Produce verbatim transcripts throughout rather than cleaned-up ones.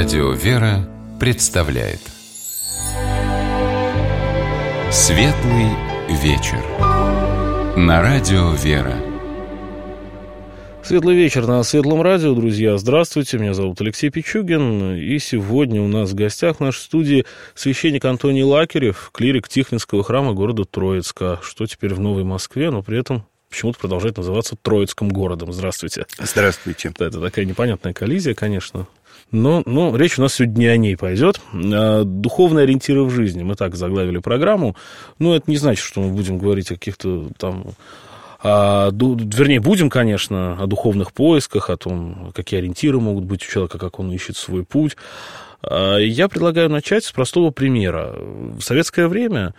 Радио «Вера» представляет Светлый вечер на Радио «Вера». Светлый вечер на Светлом радио, друзья. Здравствуйте, меня зовут Алексей Пичугин. И сегодня у нас в гостях в нашей студии священник Антоний Лакерев, клирик Тихвинского храма города Троицка, что теперь в Новой Москве, но при этом почему-то продолжает называться Троицким городом. Здравствуйте. Здравствуйте. Это такая непонятная коллизия, конечно. Но, но речь у нас сегодня не о ней пойдет. Духовные ориентиры в жизни. Мы так заглавили программу. Но это не значит, что мы будем говорить о каких-то там... А, вернее, будем, конечно, о духовных поисках, о том, какие ориентиры могут быть у человека, как он ищет свой путь. Я предлагаю начать с простого примера. В советское время,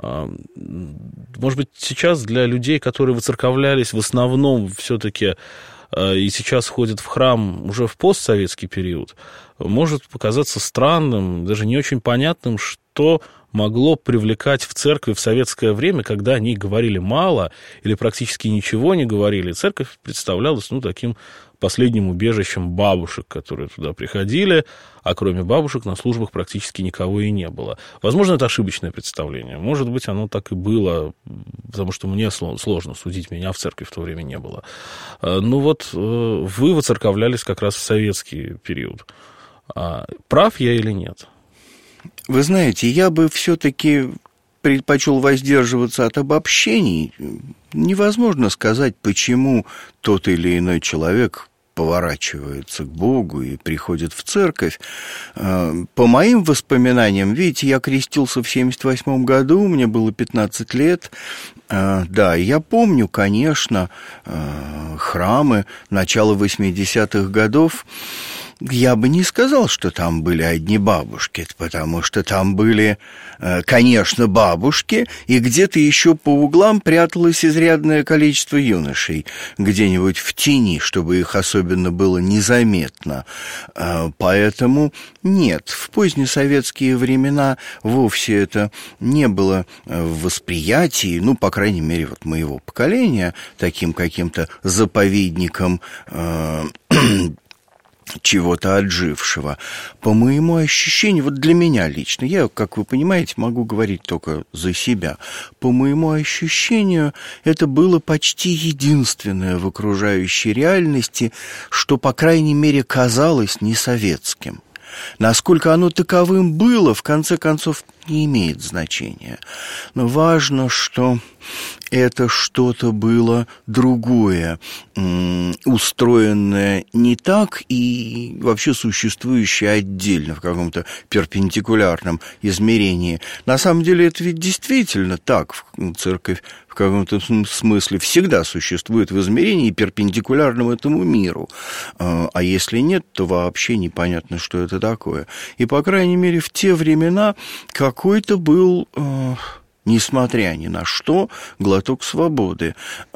может быть, сейчас для людей, которые воцерковлялись в основном все-таки и сейчас ходят в храм уже в постсоветский период, может показаться странным, даже не очень понятным, что могло привлекать в церкви в советское время, когда они говорили мало или практически ничего не говорили. Церковь представлялась, ну, таким последним убежищем бабушек, которые туда приходили, а кроме бабушек на службах практически никого и не было. Возможно, это ошибочное представление. Может быть, оно так и было, потому что мне сложно судить, меня в церкви в то время не было. Ну вот, вы воцерковлялись как раз в советский период. Прав я или нет? Вы знаете, я бы все-таки предпочел воздерживаться от обобщений. Невозможно сказать, почему тот или иной человек поворачивается к Богу и приходит в церковь. По моим воспоминаниям, видите, я крестился в семьдесят восьмом году, мне было пятнадцать лет. Да, я помню, конечно, храмы начала восьмидесятых годов. Я бы не сказал, что там были одни бабушки, потому что там были, конечно, бабушки, и где-то еще по углам пряталось изрядное количество юношей, где-нибудь в тени, чтобы их особенно было незаметно. Поэтому нет, в позднесоветские времена вовсе это не было в восприятии, ну, по крайней мере, вот моего поколения, таким каким-то заповедником чего-то отжившего. По моему ощущению, вот для меня лично, я, как вы понимаете, могу говорить только за себя, по моему ощущению, это было почти единственное в окружающей реальности, что, по крайней мере, казалось несоветским. Насколько оно таковым было, в конце концов, не имеет значения. Но важно, что это что-то было другое, устроенное не так и вообще существующее отдельно в каком-то перпендикулярном измерении. На самом деле это ведь действительно так. Церковь в каком-то смысле всегда существует в измерении перпендикулярном этому миру. А если нет, то вообще непонятно, что это такое. И, по крайней мере, в те времена какой-то был... несмотря ни на что, глоток свободы,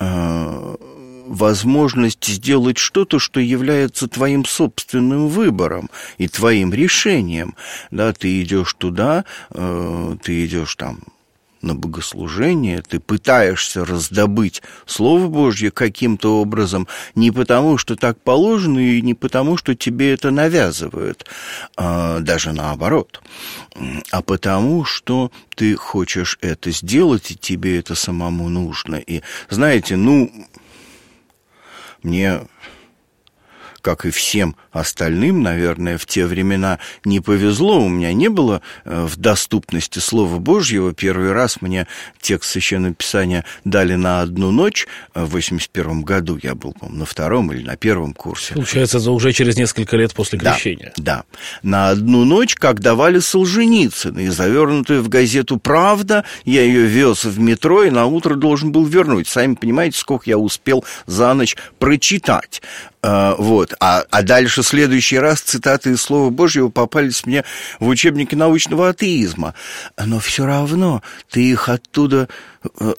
возможность сделать что-то, что является твоим собственным выбором и твоим решением. Да, ты идешь туда, ты идешь там на богослужение, ты пытаешься раздобыть Слово Божье каким-то образом, не потому, что так положено, и не потому, что тебе это навязывают, а даже наоборот, а потому, что ты хочешь это сделать, и тебе это самому нужно. И, знаете, ну, мне... как и всем остальным, наверное, в те времена не повезло. У меня не было в доступности Слова Божьего. Первый раз мне текст Священного Писания дали на одну ночь. В восемьдесят первом году я был, по-моему, на втором или на первом курсе. Получается, это уже через несколько лет после крещения. Да, да. На одну ночь, как давали Солженицына, и завернутую в газету «Правда», я ее вез в метро и на утро должен был вернуть. Сами понимаете, сколько я успел за ночь прочитать. А, вот. а, а дальше в следующий раз цитаты из Слова Божьего попались мне в учебнике научного атеизма. Но все равно ты их оттуда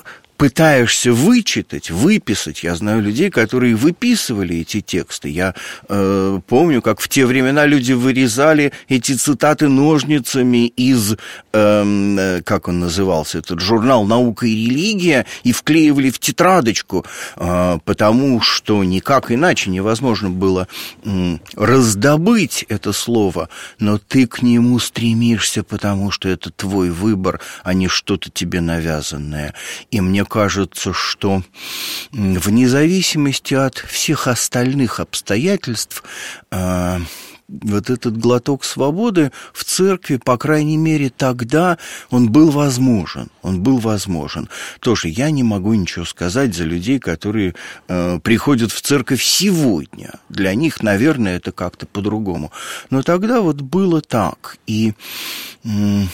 пытаешься вычитать, выписать. Я знаю людей, которые выписывали эти тексты. Я э, помню, как в те времена люди вырезали эти цитаты ножницами из, э, как он назывался, этот журнал «Наука и религия», и вклеивали в тетрадочку, э, потому что никак иначе невозможно было э, раздобыть это слово, но ты к нему стремишься, потому что это твой выбор, а не что-то тебе навязанное. И мне кажется, что вне зависимости от всех остальных обстоятельств, э, вот этот глоток свободы в церкви, по крайней мере, тогда он был возможен. Он был возможен. Тоже я не могу ничего сказать за людей, которые э, приходят в церковь сегодня. Для них, наверное, это как-то по-другому. Но тогда вот было так. И... Э,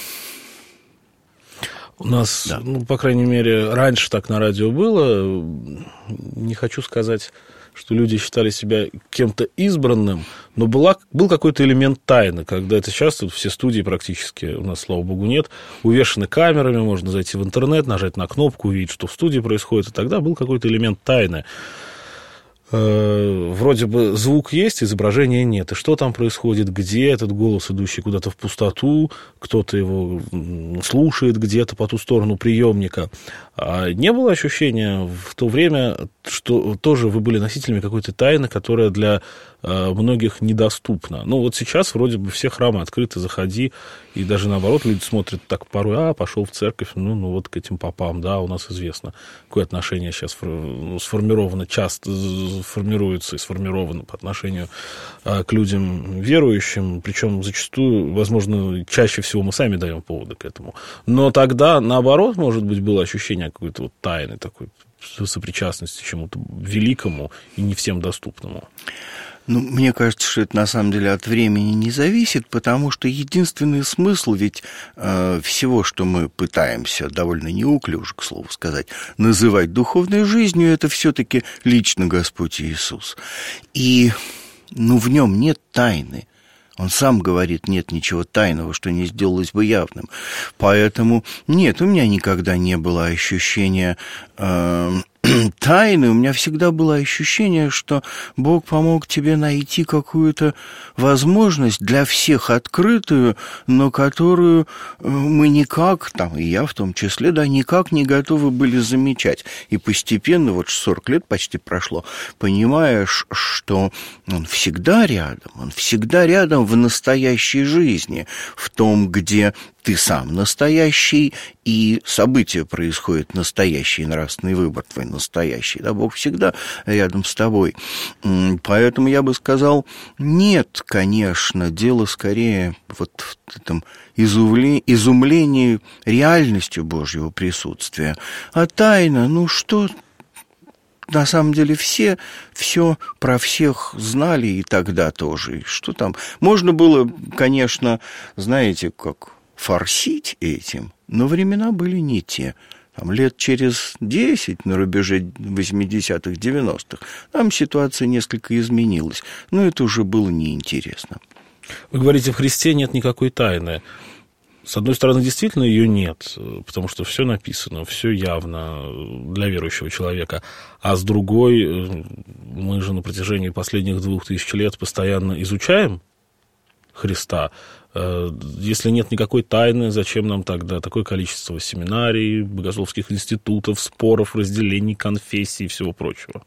У нас, да. ну, по крайней мере, раньше так на радио было. Не хочу сказать, что люди считали себя кем-то избранным, но была, был какой-то элемент тайны, когда это сейчас тут все студии практически, у нас, слава богу, нет, увешаны камерами, можно зайти в интернет, нажать на кнопку, увидеть, что в студии происходит, и тогда был какой-то элемент тайны. Вроде бы звук есть, изображения нет. И что там происходит, где этот голос, идущий куда-то в пустоту, кто-то его слушает где-то по ту сторону приемника. А не было ощущения в то время, что тоже вы были носителями какой-то тайны, которая для многих недоступна. Ну, вот сейчас вроде бы все храмы открыты, заходи, и даже наоборот люди смотрят так порой, а, пошел в церковь, ну, ну вот к этим попам, да, у нас известно, какое отношение сейчас сформировано, часто формируется и сформировано по отношению к людям верующим, причем зачастую, возможно, чаще всего мы сами даем поводы к этому. Но тогда, наоборот, может быть, было ощущение какой-то вот тайны, такой сопричастности чему-то великому и не всем доступному. Ну, мне кажется, что это на самом деле от времени не зависит, потому что единственный смысл ведь э, всего, что мы пытаемся, довольно неуклюже, к слову сказать, называть духовной жизнью, это все-таки лично Господь Иисус. И, ну, в нем нет тайны. Он сам говорит, нет ничего тайного, что не сделалось бы явным. Поэтому нет, у меня никогда не было ощущения э, тайны. У меня всегда было ощущение, что Бог помог тебе найти какую-то возможность для всех открытую, но которую мы никак, там и я в том числе, да, никак не готовы были замечать. И постепенно, вот сорок лет почти прошло, понимаешь, что Он всегда рядом, Он всегда рядом в настоящей жизни, в том, где ты сам настоящий, и события происходят настоящий, нравственный выбор твой настоящий, да, Бог всегда рядом с тобой. Поэтому я бы сказал, нет, конечно, дело скорее вот в этом изумлении реальностью Божьего присутствия. А тайна, ну что... На самом деле все все про всех знали и тогда тоже. И что там? Можно было, конечно, знаете, как форсить этим, но времена были не те. Там лет через десять, на рубеже восьмидесятых, девяностых, там ситуация несколько изменилась. Но это уже было неинтересно. Вы говорите, в Христе нет никакой тайны. С одной стороны, действительно ее нет, потому что все написано, все явно для верующего человека. А с другой, мы же на протяжении последних двух тысяч лет постоянно изучаем Христа. Если нет никакой тайны, зачем нам тогда такое количество семинарий, богословских институтов, споров, разделений, конфессий и всего прочего?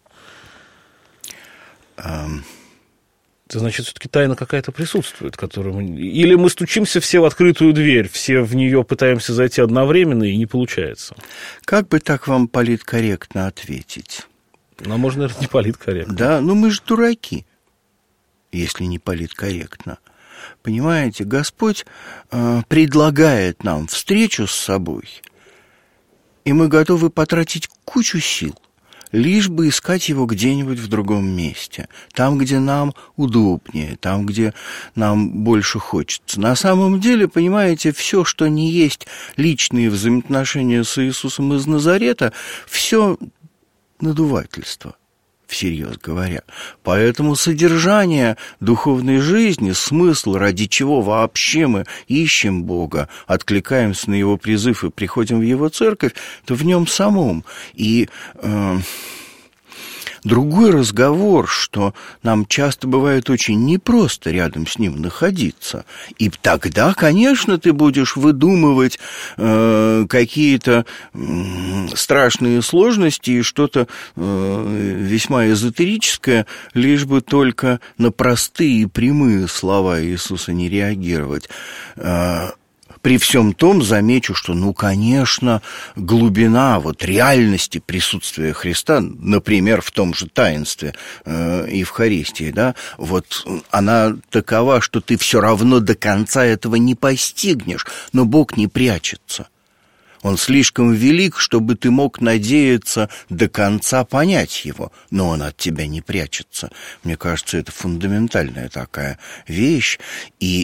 Um... Это значит, все-таки тайна какая-то присутствует, которую мы... Или мы стучимся все в открытую дверь, все в нее пытаемся зайти одновременно, и не получается. Как бы так вам политкорректно ответить? Ну, можно, наверное, не политкорректно. Да, ну мы же дураки, если не политкорректно. Понимаете, Господь э, предлагает нам встречу с собой, и мы готовы потратить кучу сил, лишь бы искать его где-нибудь в другом месте, там, где нам удобнее, там, где нам больше хочется. На самом деле, понимаете, все, что не есть личные взаимоотношения с Иисусом из Назарета, все надувательство. всерьез говоря. Поэтому содержание духовной жизни, смысл, ради чего вообще мы ищем Бога, откликаемся на Его призыв и приходим в Его церковь, то в нем самом. И э, другой разговор, что нам часто бывает очень непросто рядом с Ним находиться. И тогда, конечно, ты будешь выдумывать э, какие-то э, страшные сложности и что-то э, весьма эзотерическое, лишь бы только на простые и прямые слова Иисуса не реагировать. Э, При всем том, замечу, что, ну, конечно, глубина вот реальности присутствия Христа, например, в том же таинстве э, Евхаристии, да, вот она такова, что ты все равно до конца этого не постигнешь, но Бог не прячется. Он слишком велик, чтобы ты мог надеяться до конца понять его, но он от тебя не прячется. Мне кажется, это фундаментальная такая вещь, и...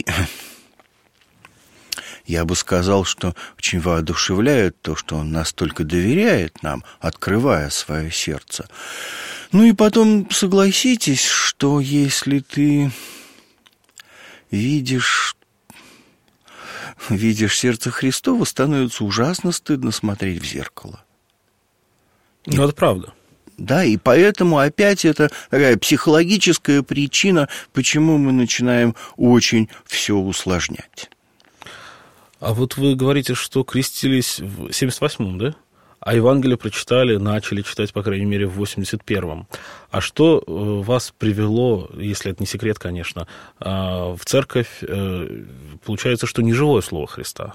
Я бы сказал, что очень воодушевляет то, что он настолько доверяет нам, открывая свое сердце. Ну и потом согласитесь, что если ты видишь, видишь сердце Христово, становится ужасно стыдно смотреть в зеркало. Ну, это правда. Да, и поэтому опять это такая психологическая причина, почему мы начинаем очень все усложнять. А вот вы говорите, что крестились в семьдесят восьмом, да? А Евангелие прочитали, начали читать, по крайней мере, в восемьдесят первом. А что вас привело, если это не секрет, конечно, в церковь? Получается, что не живое слово Христа.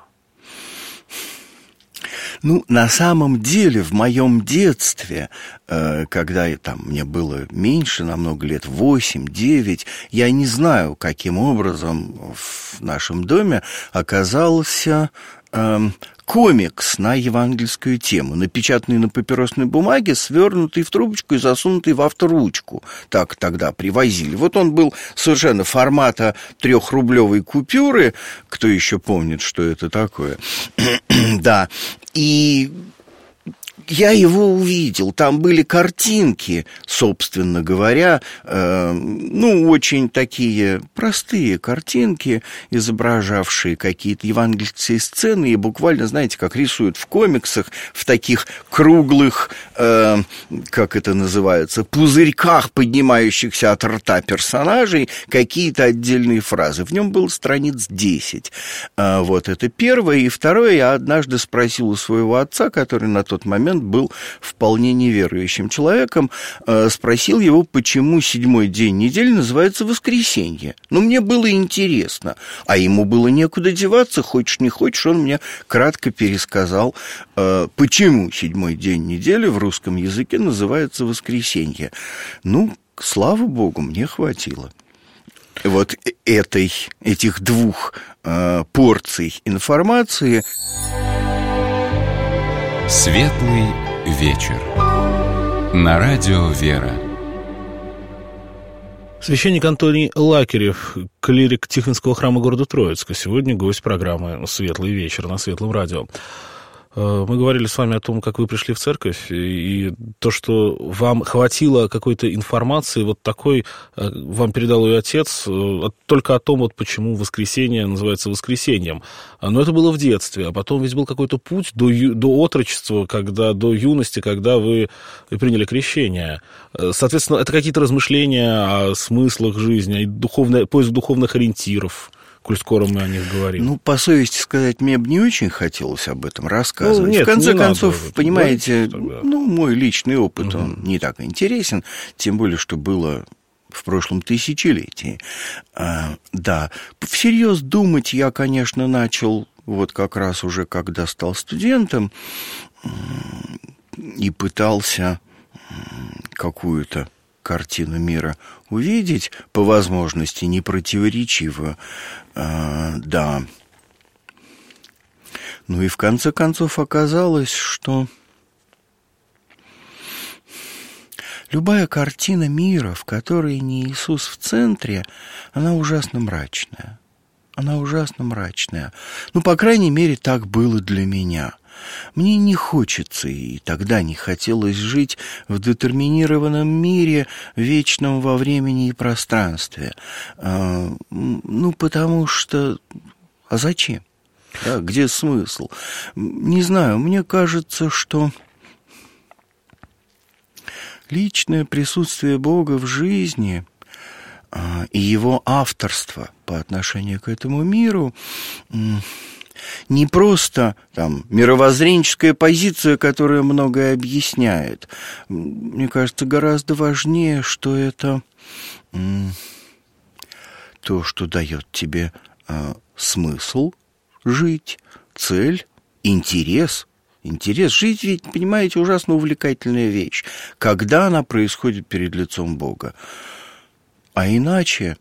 Ну, на самом деле, в моем детстве, когда там мне было меньше, намного лет, восемь-девять, я не знаю, каким образом в нашем доме оказался э, комикс на евангельскую тему, напечатанный на папиросной бумаге, свернутый в трубочку и засунутый в авторучку. Так тогда привозили. Вот он был совершенно формата трехрублевой купюры. Кто еще помнит, что это такое? Да. И я его увидел, там были картинки, собственно говоря, э, ну, очень такие простые картинки, изображавшие какие-то евангельские сцены, и буквально, знаете, как рисуют в комиксах, в таких круглых, э, как это называется, пузырьках, поднимающихся от рта персонажей, какие-то отдельные фразы. В нем было страниц десять. Э, вот это первое. И второе, я однажды спросил у своего отца, который на тот момент был вполне неверующим человеком, э, спросил его, почему седьмой день недели называется воскресенье. Ну, мне было интересно, а ему было некуда деваться, хочешь не хочешь, он мне кратко пересказал, э, почему седьмой день недели в русском языке называется воскресенье. Ну, слава Богу, мне хватило. Вот этой, этих двух э, порций информации. Светлый вечер. На радио «Вера». Священник Антоний Лакерев, клирик Тихвинского храма города Троицка, сегодня гость программы «Светлый вечер» на Светлом радио. Мы говорили с вами о том, как вы пришли в церковь, и то, что вам хватило какой-то информации, вот такой вам передал ее отец, только о том, вот почему воскресенье называется воскресеньем. Но это было в детстве, а потом ведь был какой-то путь до, ю... до отрочества, когда, до юности, когда вы приняли крещение. Соответственно, это какие-то размышления о смыслах жизни, духовное... поиск духовных ориентиров, коль скоро мы о них говорим. Ну, по совести сказать, мне бы не очень хотелось об этом рассказывать. Ну, нет, в конце не концов, надо понимаете, тогда. ну, мой личный опыт, угу. он не так интересен, тем более, что было в прошлом тысячелетии. А, да, всерьез думать я, конечно, начал вот как раз уже, когда стал студентом, и пытался какую-то картину мира увидеть, по возможности непротиворечивую, а, да. Ну и в конце концов оказалось, что любая картина мира, в которой не Иисус в центре, она ужасно мрачная. Она ужасно мрачная. Ну, по крайней мере, так было для меня. Мне не хочется, и тогда не хотелось жить в детерминированном мире, вечном во времени и пространстве. А, ну, потому что... А зачем? Да, где смысл? Не знаю, мне кажется, что личное присутствие Бога в жизни а, и его авторство по отношению к этому миру не просто там мировоззренческая позиция, которая многое объясняет. Мне кажется, гораздо важнее, что это то, что дает тебе а, смысл жить, цель, интерес. Интерес. Жить ведь, понимаете, ужасно увлекательная вещь, когда она происходит перед лицом Бога. А иначе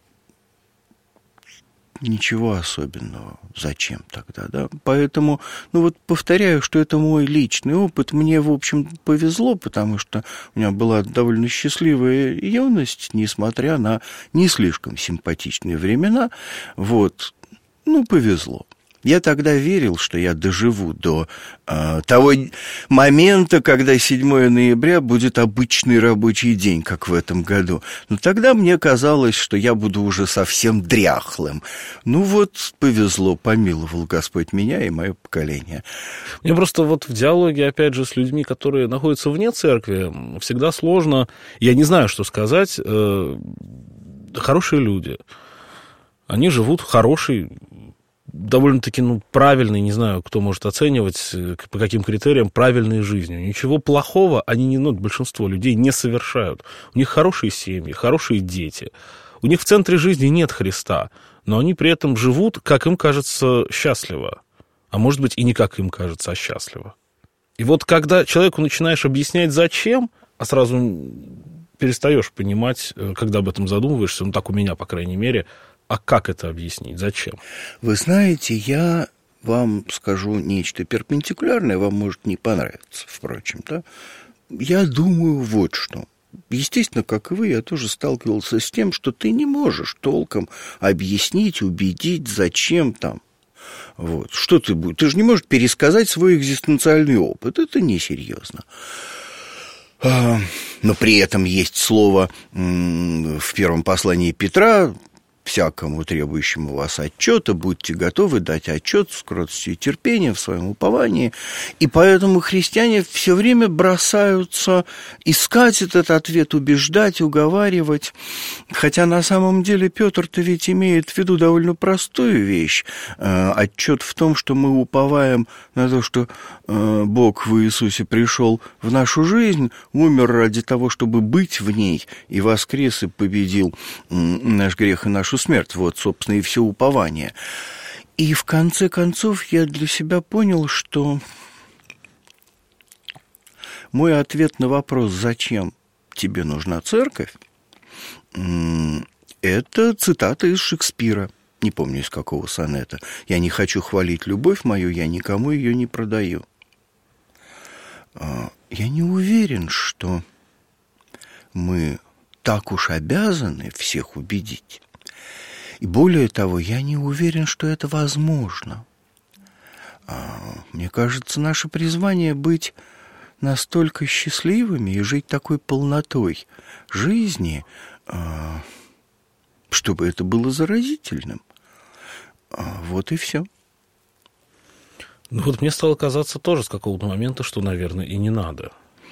ничего особенного. Зачем тогда, да? Поэтому, ну вот повторяю, что это мой личный опыт. Мне, в общем, повезло, потому что у меня была довольно счастливая юность, несмотря на не слишком симпатичные времена. Вот. Ну, повезло. Я тогда верил, что я доживу до э, того момента, когда седьмое ноября будет обычный рабочий день, как в этом году. Но тогда мне казалось, что я буду уже совсем дряхлым. Ну вот, повезло, помиловал Господь меня и мое поколение. Мне просто вот в диалоге, опять же, с людьми, которые находятся вне церкви, всегда сложно, я не знаю, что сказать, э, хорошие люди. Они живут хорошей, довольно-таки, ну, правильной, не знаю, кто может оценивать, по каким критериям, правильной жизнью. Ничего плохого они, не, ну, большинство людей не совершают. У них хорошие семьи, хорошие дети. У них в центре жизни нет Христа, но они при этом живут, как им кажется, счастливо. А может быть, и не как им кажется, а счастливо. И вот когда человеку начинаешь объяснять, зачем, а сразу перестаешь понимать, когда об этом задумываешься, ну, так у меня, по крайней мере, а как это объяснить? Зачем? Вы знаете, я вам скажу нечто перпендикулярное, вам может не понравиться, впрочем, да? Я думаю вот что. Естественно, как и вы, я тоже сталкивался с тем, что ты не можешь толком объяснить, убедить, зачем там. Вот. Что ты будешь? Ты же не можешь пересказать свой экзистенциальный опыт. Это несерьезно. Но при этом есть слово в первом послании Петра: всякому требующему вас отчета, будьте готовы дать отчет с кротостью и терпением в своем уповании. И поэтому христиане все время бросаются искать этот ответ, убеждать, уговаривать. Хотя на самом деле Петр-то ведь имеет в виду довольно простую вещь. Отчет в том, что мы уповаем на то, что Бог в Иисусе пришел в нашу жизнь, умер ради того, чтобы быть в ней, и воскрес и победил наш грех и нашу смерть. Вот, собственно, и все упование. И в конце концов я для себя понял, что мой ответ на вопрос, зачем тебе нужна церковь, это цитата из Шекспира. Не помню, из какого сонета. «Я не хочу хвалить любовь мою, я никому ее не продаю». Я не уверен, что мы так уж обязаны всех убедить. И более того, я не уверен, что это возможно. Мне кажется, наше призвание быть настолько счастливыми и жить такой полнотой жизни, чтобы это было заразительным. Вот и все. Ну вот мне стало казаться тоже с какого-то момента, что, наверное, и не надо.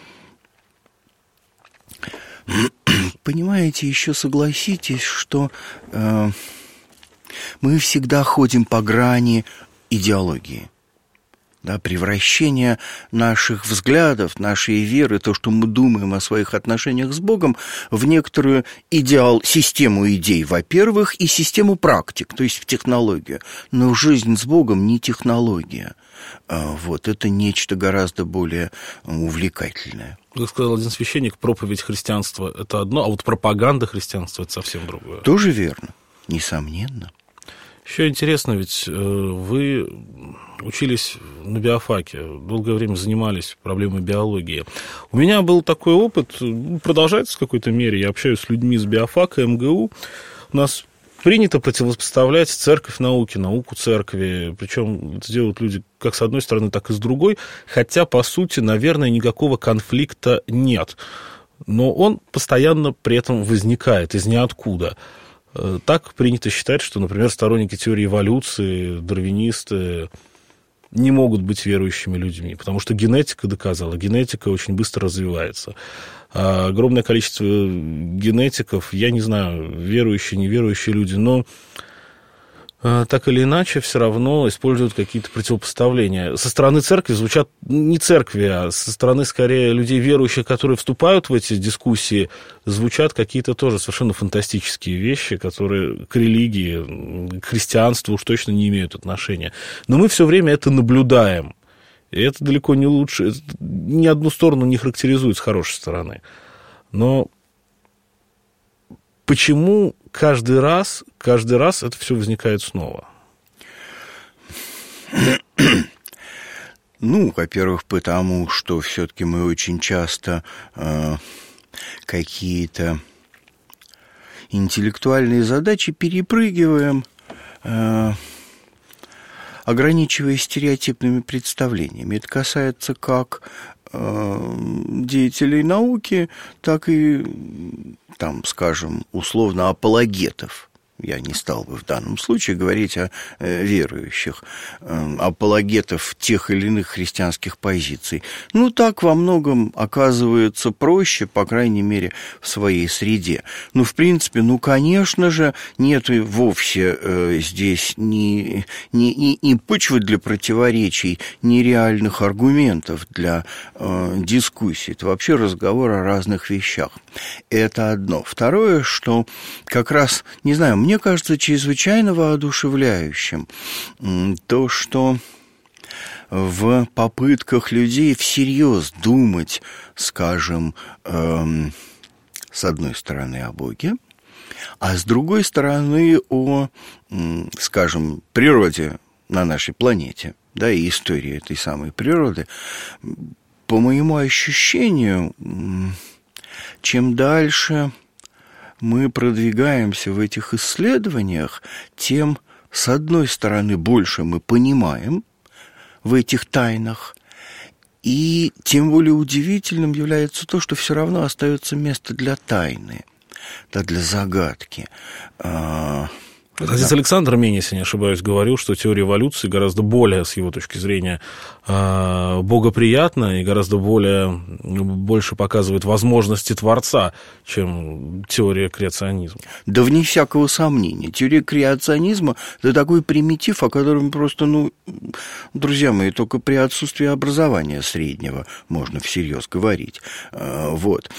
Понимаете, еще согласитесь, что э, мы всегда ходим по грани идеологии. Да, превращение наших взглядов, нашей веры, то, что мы думаем о своих отношениях с Богом, в некоторую идеал, систему идей, во-первых, и систему практик, то есть в технологию. Но жизнь с Богом не технология. Вот, это нечто гораздо более увлекательное. Как сказал один священник, проповедь христианства – это одно, а вот пропаганда христианства – это совсем другое. Тоже верно, несомненно. Еще интересно, ведь вы учились на биофаке, долгое время занимались проблемой биологии. У меня был такой опыт, продолжается в какой-то мере, я общаюсь с людьми с биофака, эм гэ у. У нас принято противопоставлять церковь науке, науку церкви. Причем это делают люди как с одной стороны, так и с другой. Хотя, по сути, наверное, никакого конфликта нет. Но он постоянно при этом возникает из ниоткуда. Так принято считать, что, например, сторонники теории эволюции, дарвинисты не могут быть верующими людьми, потому что генетика доказала, генетика очень быстро развивается. А огромное количество генетиков, я не знаю, верующие, неверующие люди, но так или иначе все равно используют какие-то противопоставления. Со стороны церкви звучат не церкви, а со стороны, скорее, людей верующих, которые вступают в эти дискуссии, звучат какие-то тоже совершенно фантастические вещи, которые к религии, к христианству уж точно не имеют отношения. Но мы все время это наблюдаем. И это далеко не лучше, это ни одну сторону не характеризует с хорошей стороны. Но почему каждый раз, каждый раз это все возникает снова? Ну, во-первых, потому что все-таки мы очень часто э, какие-то интеллектуальные задачи перепрыгиваем, э, ограничиваясь стереотипными представлениями. Это касается как э, деятелей науки, так и, там, скажем, условно, апологетов. Я не стал бы в данном случае говорить о э, верующих, э, апологетов тех или иных христианских позиций. Ну, так во многом оказывается проще, по крайней мере, в своей среде. Ну, в принципе, ну, конечно же, нет вовсе э, здесь ни, ни, ни, ни почвы для противоречий, ни реальных аргументов для э, дискуссий. Это вообще разговор о разных вещах. Это одно. Второе, что как раз, не знаю, мне кажется чрезвычайно воодушевляющим то, что в попытках людей всерьез думать, скажем, эм, с одной стороны о Боге, а с другой стороны о, скажем, природе на нашей планете, да, и истории этой самой природы, по моему ощущению, чем дальше мы продвигаемся в этих исследованиях, тем, с одной стороны, больше мы понимаем в этих тайнах, и тем более удивительным является то, что все равно остается место для тайны, да, для загадки. Отец Александр Мень, если не ошибаюсь, говорил, что теория эволюции гораздо более, с его точки зрения, богоприятна и гораздо более, больше показывает возможности Творца, чем теория креационизма. Да вне всякого сомнения. Теория креационизма – это такой примитив, о котором просто, ну, друзья мои, только при отсутствии образования среднего можно всерьез говорить. Вот.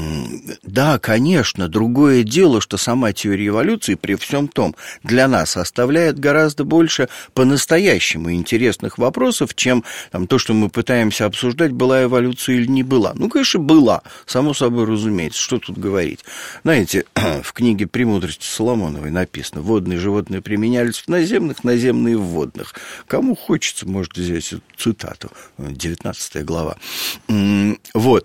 Да, конечно, другое дело, что сама теория эволюции при всем том для нас оставляет гораздо больше по-настоящему интересных вопросов, чем там, то, что мы пытаемся обсуждать, была эволюция или не была. Ну, конечно, была, само собой разумеется, что тут говорить. Знаете, в книге «Премудрости Соломоновой» написано: водные животные применялись в наземных, наземные в водных. Кому хочется, может взять эту цитату, девятнадцатая глава. Вот.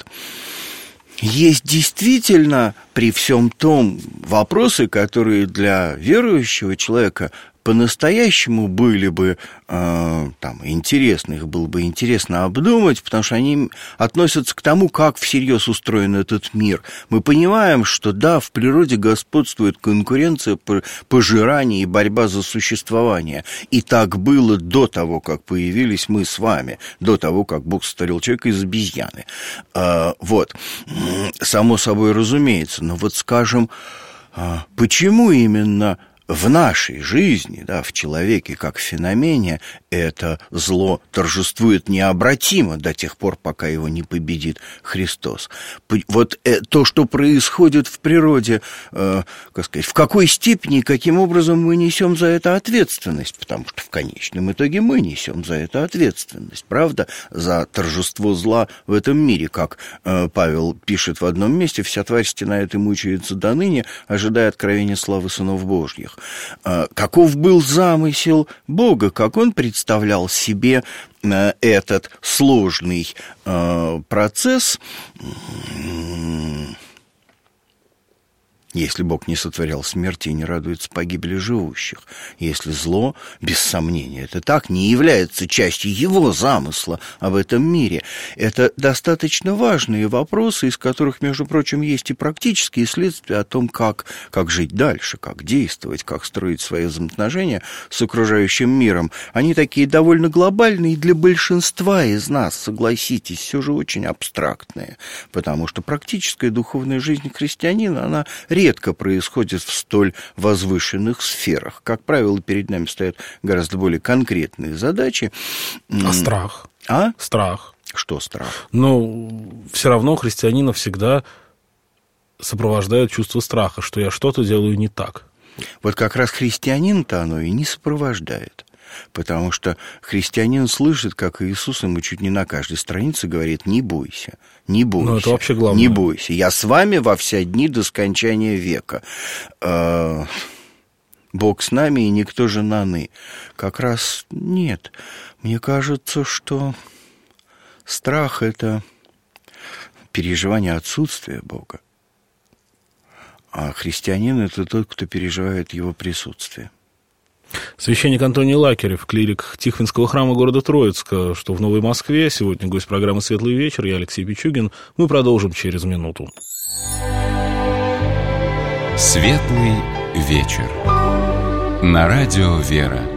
Есть действительно при всем том вопросы, которые для верующего человека по-настоящему были бы э, там, интересны, их было бы интересно обдумать, потому что они относятся к тому, как всерьез устроен этот мир. Мы понимаем, что да, в природе господствует конкуренция, пожирание и борьба за существование. И так было до того, как появились мы с вами, до того, как Бог сотворил человека из обезьяны. Э, вот. Само собой разумеется. Но вот скажем, э, почему именно в нашей жизни, да, в человеке как в феномене, это зло торжествует необратимо до тех пор, пока его не победит Христос. Вот то, что происходит в природе, э, как сказать, в какой степени и каким образом мы несем за это ответственность, потому что в конечном итоге мы несем за это ответственность, правда, за торжество зла в этом мире, как э, Павел пишет в одном месте: «Вся тварь стенает и мучается до ныне, ожидая откровения славы сынов Божьих». Каков был замысел Бога, как он представлял себе этот сложный процесс, Если Бог не сотворял смерти и не радуется погибели живущих, если зло, без сомнения, это так, не является частью его замысла об этом мире, это достаточно важные вопросы, из которых, между прочим, есть и практические следствия о том, как, как жить дальше, как действовать, как строить свои взаимоотношения с окружающим миром. Они такие довольно глобальные и для большинства из нас, согласитесь, все же очень абстрактные, потому что практическая духовная жизнь христианина, она редко происходит в столь возвышенных сферах. Как правило, перед нами стоят гораздо более конкретные задачи. А страх? А? Страх. Что страх? Ну, все равно христианина всегда сопровождает чувство страха, что я что-то делаю не так. Вот как раз христианин-то оно и не сопровождает. Потому что христианин слышит, как Иисус ему чуть не на каждой странице говорит: не бойся, не бойся, ну, это вообще главное. Не бойся, я с вами во все дни до скончания века. Бог с нами, и никто же наны. Как раз нет. Мне кажется, что страх – это переживание отсутствия Бога. А христианин – это тот, кто переживает его присутствие. Священник Антоний Лакерев, клирик Тихвинского храма города Троицка, что в Новой Москве. Сегодня гость программы «Светлый вечер». Я Алексей Пичугин. Мы продолжим через минуту. «Светлый вечер» на радио «Вера».